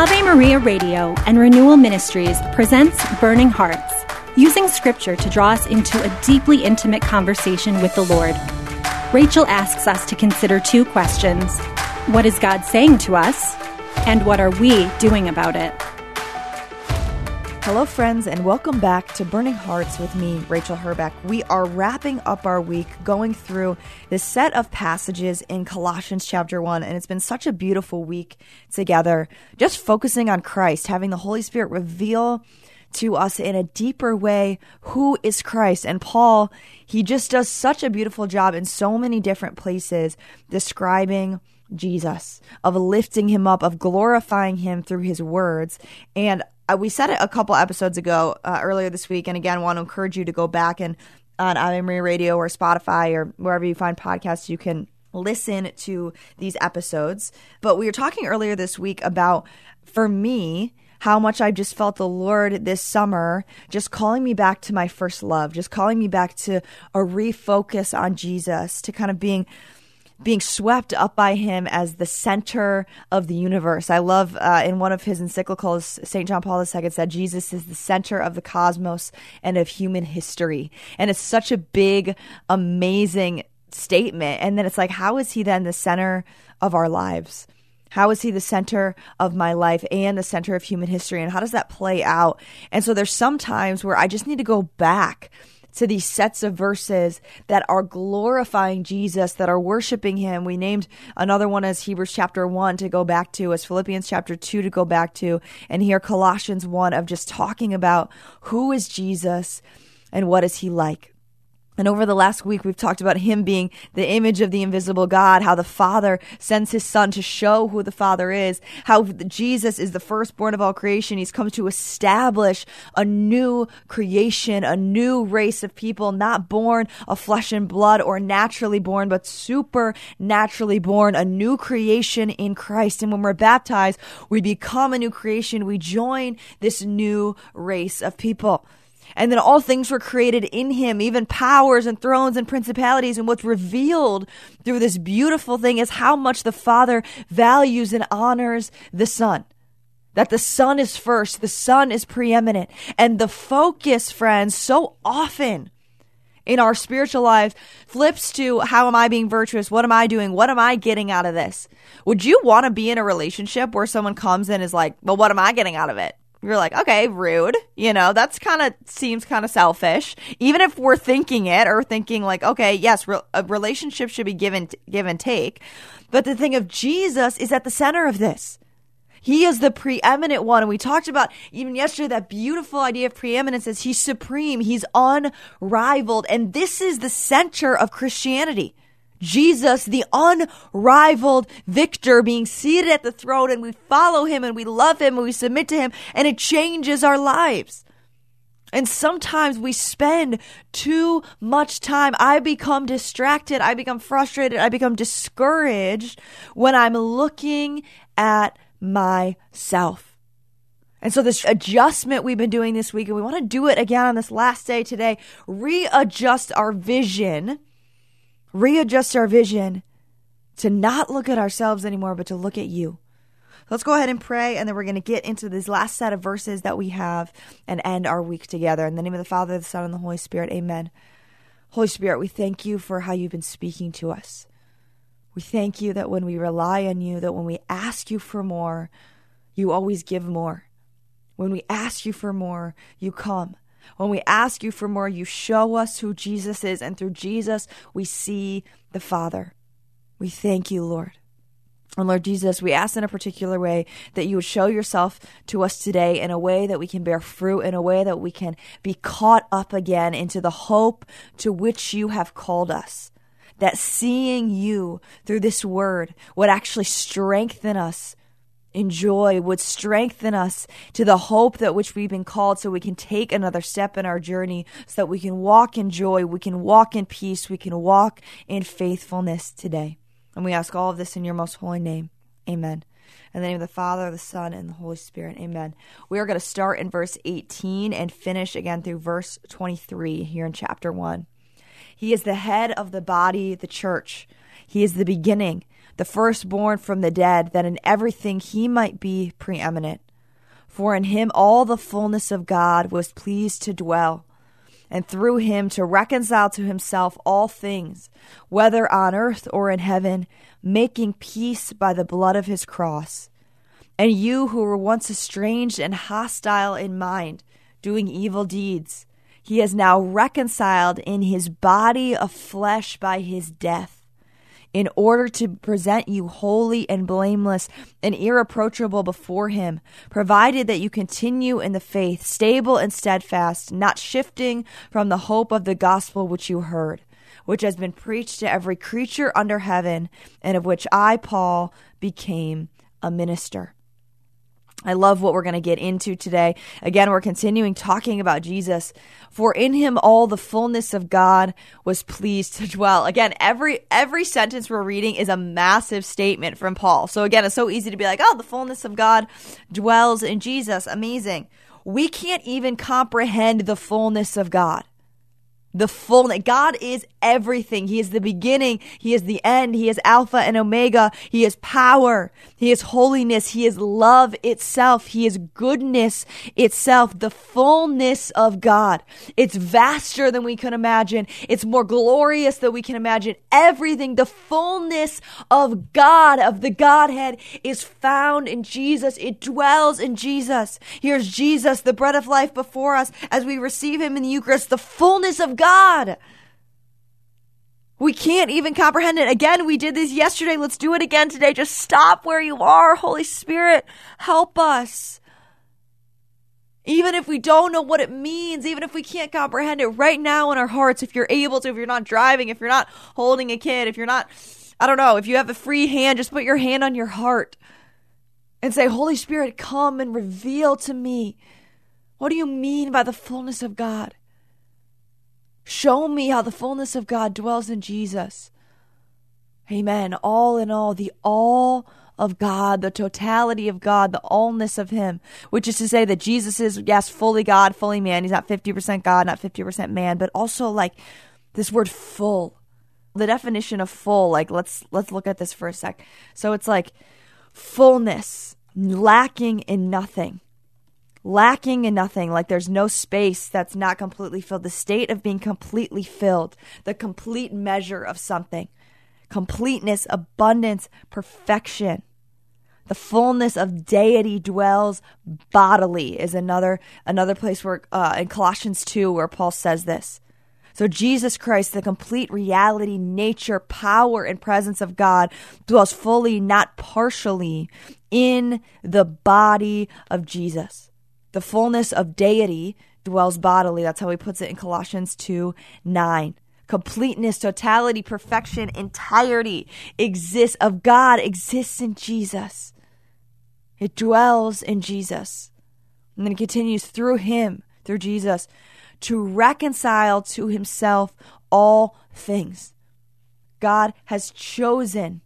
Ave Maria Radio and Renewal Ministries presents Burning Hearts, using scripture to draw us into a deeply intimate conversation with the Lord. Rachel asks us to consider two questions. What is God saying to us? And what are we doing about it? Hello, friends, and welcome back to Burning Hearts with me, Rachel Herbeck. We are wrapping up our week going through this set of passages in Colossians chapter 1, and it's been such a beautiful week together, just focusing on Christ, having the Holy Spirit reveal to us in a deeper way who is Christ. And Paul, he just does such a beautiful job in so many different places describing Jesus, of lifting him up, of glorifying him through his words. And we said it a couple episodes ago, earlier this week, and again, want to encourage you to go back and on Ave Maria Radio or Spotify or wherever you find podcasts, you can listen to these episodes. But we were talking earlier this week about, for me, how much I just felt the Lord this summer just calling me back to my first love, just calling me back to a refocus on Jesus, to kind of being swept up by him as the center of the universe. I love in one of his encyclicals, St. John Paul II said, Jesus is the center of the cosmos and of human history. And it's such a big, amazing statement. And then it's like, how is he then the center of our lives? How is he the center of my life and the center of human history? And how does that play out? And so there's some times where I just need to go back to these sets of verses that are glorifying Jesus, that are worshiping him. We named another one as Hebrews chapter 1 to go back to, as Philippians chapter 2 to go back to, and here Colossians 1 of just talking about who is Jesus and what is he like. And over the last week, we've talked about him being the image of the invisible God, how the Father sends his Son to show who the Father is, how Jesus is the firstborn of all creation. He's come to establish a new creation, a new race of people, not born of flesh and blood or naturally born, but supernaturally born, a new creation in Christ. And when we're baptized, we become a new creation. We join this new race of people. And then all things were created in him, even powers and thrones and principalities. And what's revealed through this beautiful thing is how much the Father values and honors the Son. That the Son is first, the Son is preeminent. And the focus, friends, so often in our spiritual lives flips to, how am I being virtuous? What am I doing? What am I getting out of this? Would you want to be in a relationship where someone comes in and is like, well, what am I getting out of it? You're like, okay, rude. That's seems kind of selfish. Even if we're thinking it or thinking like, okay, yes, a relationship should be give and take. But the thing of Jesus is at the center of this. He is the preeminent one. And we talked about even yesterday that beautiful idea of preeminence is he's supreme. He's unrivaled. And this is the center of Christianity. Jesus, the unrivaled victor, being seated at the throne, and we follow him and we love him and we submit to him, and it changes our lives. And sometimes we spend too much time. I become distracted. I become frustrated. I become discouraged when I'm looking at myself. And so this adjustment we've been doing this week, and we want to do it again on this last day today, readjust our vision to not look at ourselves anymore, but to look at you. Let's go ahead and pray, and then we're going to get into this last set of verses that we have and end our week together. In the name of the Father, the Son, and the Holy Spirit, amen. Holy Spirit, we thank you for how you've been speaking to us. We thank you that when we rely on you, that when we ask you for more, you always give more. When we ask you for more, you come. When we ask you for more, you show us who Jesus is, and through Jesus, we see the Father. We thank you, Lord. And Lord Jesus, we ask in a particular way that you would show yourself to us today in a way that we can bear fruit, in a way that we can be caught up again into the hope to which you have called us. That seeing you through this word would actually strengthen us in joy, would strengthen us to the hope that which we've been called, so we can take another step in our journey, so that we can walk in joy, we can walk in peace, we can walk in faithfulness today. And we ask all of this in your most holy name. Amen. In the name of the Father, the Son, and the Holy Spirit. Amen. We are going to start in verse 18 and finish again through verse 23 here in chapter 1. He is the head of the body, the church. He is the beginning, the firstborn from the dead, that in everything he might be preeminent. For in him all the fullness of God was pleased to dwell, and through him to reconcile to himself all things, whether on earth or in heaven, making peace by the blood of his cross. And you who were once estranged and hostile in mind, doing evil deeds, he has now reconciled in his body of flesh by his death, in order to present you holy and blameless and irreproachable before him, provided that you continue in the faith, stable and steadfast, not shifting from the hope of the gospel which you heard, which has been preached to every creature under heaven, and of which I, Paul, became a minister. I love what we're going to get into today. Again, we're continuing talking about Jesus. For in him all the fullness of God was pleased to dwell. Again, every sentence we're reading is a massive statement from Paul. So again, it's so easy to be like, oh, the fullness of God dwells in Jesus. Amazing. We can't even comprehend the fullness of God. The fullness. God is everything. He is the beginning. He is the end. He is Alpha and Omega. He is power. He is holiness. He is love itself. He is goodness itself. The fullness of God. It's vaster than we can imagine. It's more glorious than we can imagine. Everything, the fullness of God, of the Godhead, is found in Jesus. It dwells in Jesus. Here's Jesus, the bread of life before us as we receive him in the Eucharist. The fullness of God. We can't even comprehend it. Again, we did this yesterday. Let's do it again today. Just stop where you are. Holy Spirit, help us. Even if we don't know what it means, even if we can't comprehend it right now in our hearts, if you're able to, if you're not driving, if you're not holding a kid, if you're not, I don't know, if you have a free hand, just put your hand on your heart and say, Holy Spirit, come and reveal to me. What do you mean by the fullness of God? Show me how the fullness of God dwells in Jesus. Amen. All in all, the all of God, the totality of God, the allness of him, which is to say that Jesus is, yes, fully God, fully man. He's not 50% God, not 50% man, but also like this word full. The definition of full, like let's look at this for a sec. So it's like fullness, lacking in nothing. Lacking in nothing, like there's no space that's not completely filled. The state of being completely filled, the complete measure of something. Completeness, abundance, perfection. The fullness of deity dwells bodily is another place where in Colossians 2 where Paul says this. So Jesus Christ, the complete reality, nature, power, and presence of God dwells fully, not partially, in the body of Jesus. The fullness of deity dwells bodily. That's how he puts it in Colossians 2:9. Completeness, totality, perfection, entirety of God exists in Jesus. It dwells in Jesus. And then it continues through him, through Jesus, to reconcile to himself all things. God has chosen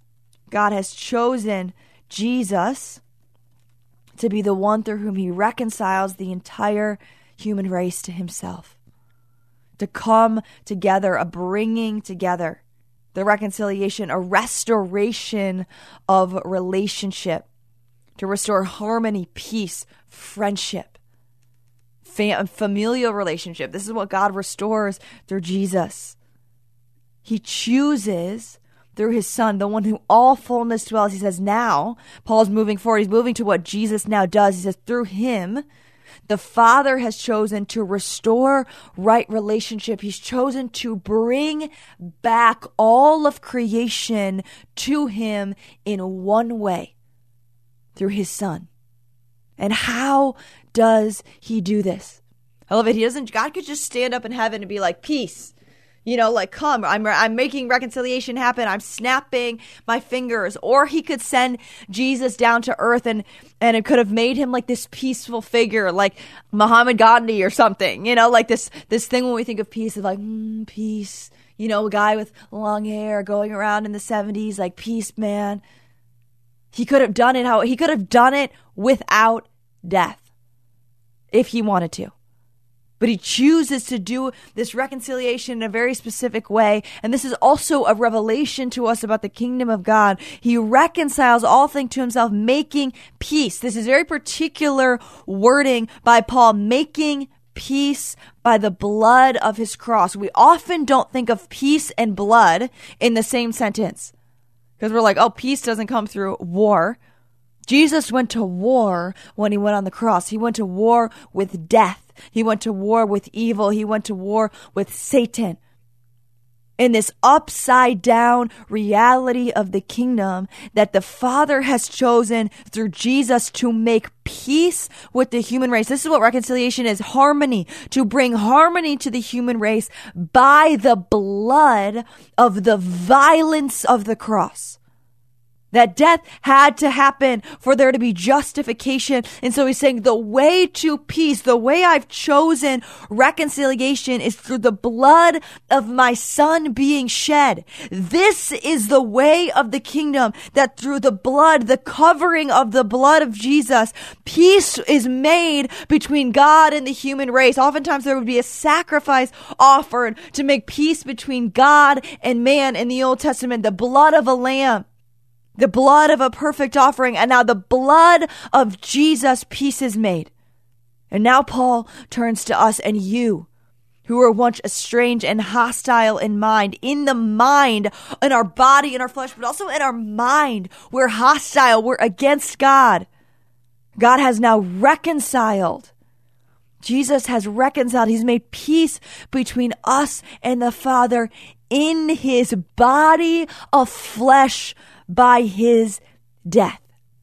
Jesus to be the one through whom he reconciles the entire human race to himself. To come together, a bringing together, the reconciliation, a restoration of relationship, to restore harmony, peace, friendship, familial relationship. This is what God restores through Jesus. He chooses through his son, the one who all fullness dwells. He says now, Paul's moving forward. He's moving to what Jesus now does. He says through him, the Father has chosen to restore right relationship. He's chosen to bring back all of creation to him in one way, through his son. And how does he do this? I love it. God could just stand up in heaven and be like, peace. You know, like, come, I'm making reconciliation happen. I'm snapping my fingers. Or he could send Jesus down to earth and it could have made him like this peaceful figure, like Muhammad Gandhi or something, you know, like this thing when we think of peace is like, peace, you know, a guy with long hair going around in the 70s, like, peace, man. He could have done it without death if he wanted to. But he chooses to do this reconciliation in a very specific way. And this is also a revelation to us about the kingdom of God. He reconciles all things to himself, making peace. This is very particular wording by Paul, making peace by the blood of his cross. We often don't think of peace and blood in the same sentence because we're like, oh, peace doesn't come through war. Jesus went to war when he went on the cross. He went to war with death. He went to war with evil. He went to war with Satan. In this upside down reality of the kingdom that the Father has chosen through Jesus to make peace with the human race. This is what reconciliation is, harmony, to bring harmony to the human race by the blood of the violence of the cross. That death had to happen for there to be justification. And so he's saying the way to peace, the way I've chosen reconciliation is through the blood of my son being shed. This is the way of the kingdom, that through the blood, the covering of the blood of Jesus, peace is made between God and the human race. Oftentimes there would be a sacrifice offered to make peace between God and man in the Old Testament, the blood of a lamb. The blood of a perfect offering, and now the blood of Jesus, peace is made. And now Paul turns to us and you, who were once estranged and hostile in mind, in our body, in our flesh, but also in our mind. We're hostile, we're against God. God has now reconciled. Jesus has reconciled. He's made peace between us and the Father in his body of flesh by his death.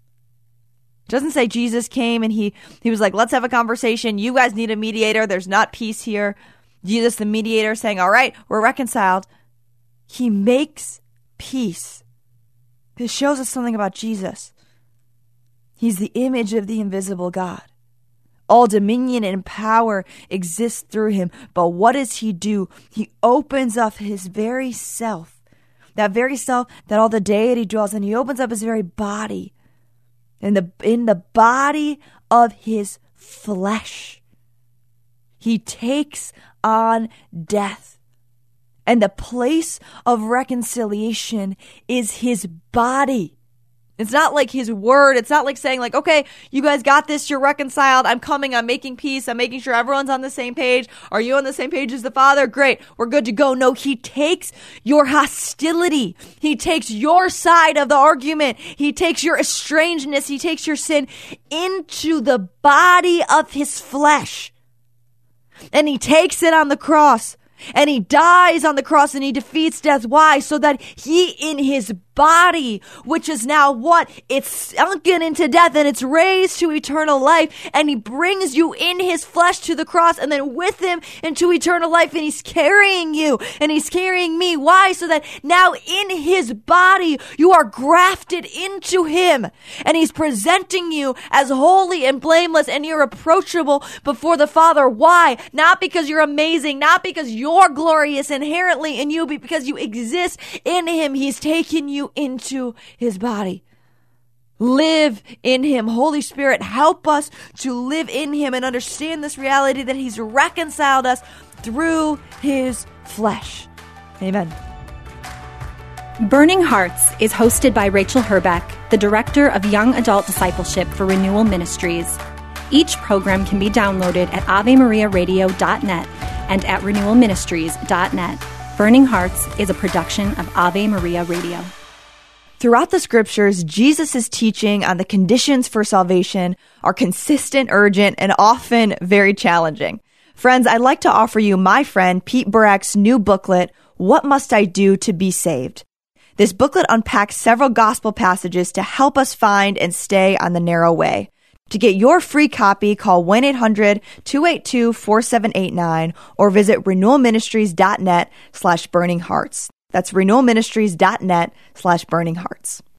It doesn't say Jesus came and he was like, let's have a conversation. You guys need a mediator. There's not peace here. Jesus, the mediator, saying, all right, we're reconciled. He makes peace. This shows us something about Jesus. He's the image of the invisible God. All dominion and power exists through him. But what does he do? He opens up his very self. That very self that all the deity dwells in. He opens up his very body. In the body of his flesh. He takes on death. And the place of reconciliation is his body. It's not like his word. It's not like saying like, okay, you guys got this. You're reconciled. I'm coming. I'm making peace. I'm making sure everyone's on the same page. Are you on the same page as the Father? Great. We're good to go. No, he takes your hostility. He takes your side of the argument. He takes your estrangedness. He takes your sin into the body of his flesh. And he takes it on the cross. And he dies on the cross and he defeats death. Why? So that he in his body, which is now what? It's sunken into death and it's raised to eternal life. And he brings you in his flesh to the cross and then with him into eternal life. And he's carrying you and he's carrying me. Why? So that now in his body, you are grafted into him. And he's presenting you as holy and blameless and irreproachable before the Father. Why? Not because you're amazing, not because you're glorious inherently in you, but because you exist in him. He's taken you into his body. Live in him. Holy Spirit, help us to live in him and understand this reality that he's reconciled us through his flesh. Amen. Burning Hearts is hosted by Rachel Herbeck, the Director of Young Adult Discipleship for Renewal Ministries. Each program can be downloaded at AveMariaRadio.net and at RenewalMinistries.net. Burning Hearts is a production of Ave Maria Radio. Throughout the scriptures, Jesus' teaching on the conditions for salvation are consistent, urgent, and often very challenging. Friends, I'd like to offer you my friend Pete Burak's new booklet, What Must I Do to Be Saved? This booklet unpacks several gospel passages to help us find and stay on the narrow way. To get your free copy, call 1-800-282-4789 or visit renewalministries.net/burninghearts. That's renewalministries.net/burninghearts.